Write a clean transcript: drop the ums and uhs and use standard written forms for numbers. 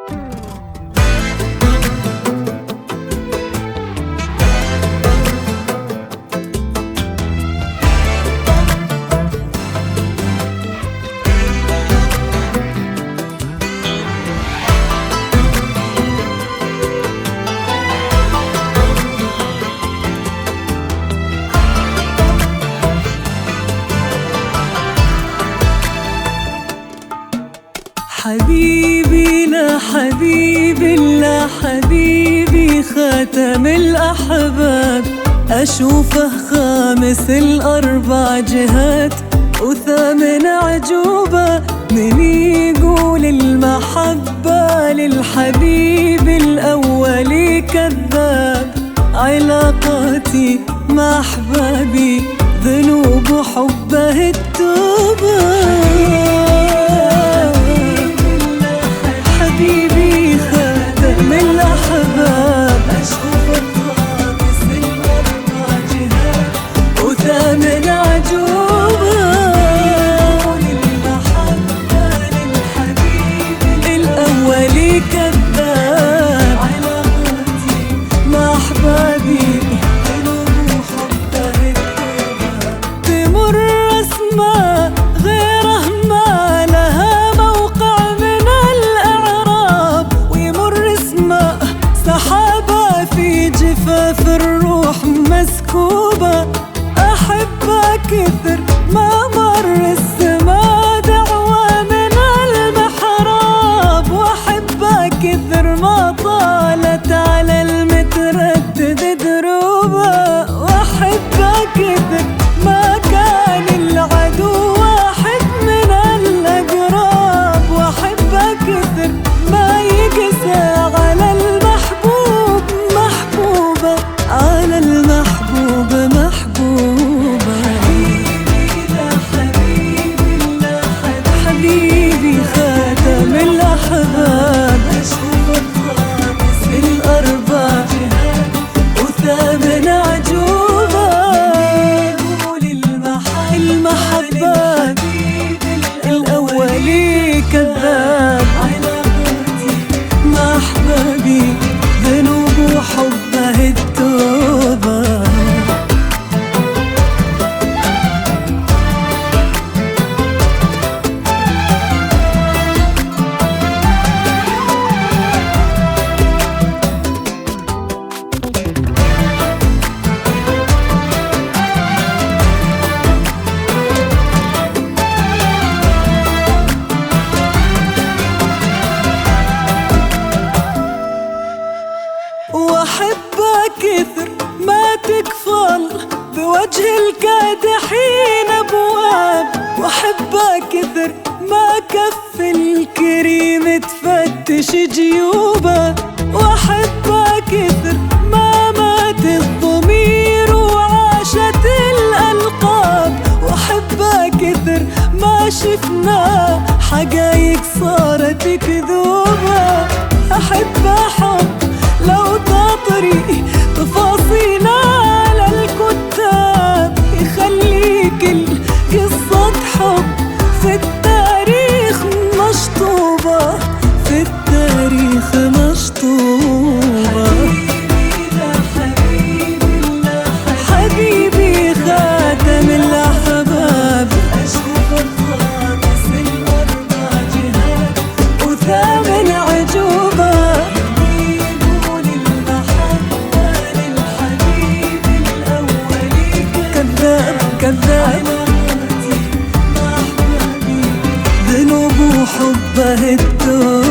حبيبي لا حبيبي لا حبيبي خاتم الأحباب، أشوفه خامس الأربع جهات وثامن عجوبة. من يقول المحبة للحبيب الأول كذاب، علاقاتي مع أحبابي ذنوب حبه التوبة. حبيبي خاتم الأحباب، أشوفه خامس الأربع جهات وثامن عجوبة. للمحبة للحبيب الأول كذاب، علاقاتي مع أحبابي ذنوب حبه التوبة. تمر أسماء غيره ما لها موقع من الإعراب، ويمر اسماء سحابة في جفاف الروح مسكوبة. أحبه كثر ما مر السما دعوة من المحراب، وأحبه كثر ما طالت على المتردد دروبه. وأحبه كثر ما كان العدو واحد من الأقراب، وأحبه كثر ما يقسى على المحبوب محبوبة، على المحبوب محبوبة. حبيبي لا حبيبي لا حبيبي خاتم الأحباب، أشوفه خامس الأربع جهات وثامن عجوبة. المحبة الأول كذاب، علاقاتي مع أحبابي ذنوب حبه التوبة. وأحبه كثر ما تكفل بوجه الكادحين أبواب، وأحبه كثر ما كف الكريم تفتش جيوبه. وأحبه كثر ما مات الضمير وعاشت الألقاب، وأحبه كثر ما شفنا حقايق صارت كذوبة. أحبه حب لو تطري تفاصيل على الكتاب، يخليك القصة حب في التاريخ مشطوبة، في التاريخ مشطوبة. حبيبي لا حبيبي لا حبيبي خاتم الأحباب، أشوفه خامس الأربع جهات وثامن عجوبة. كذاب، علاقاتي مع أحبابي ذنوب حبه التوبة.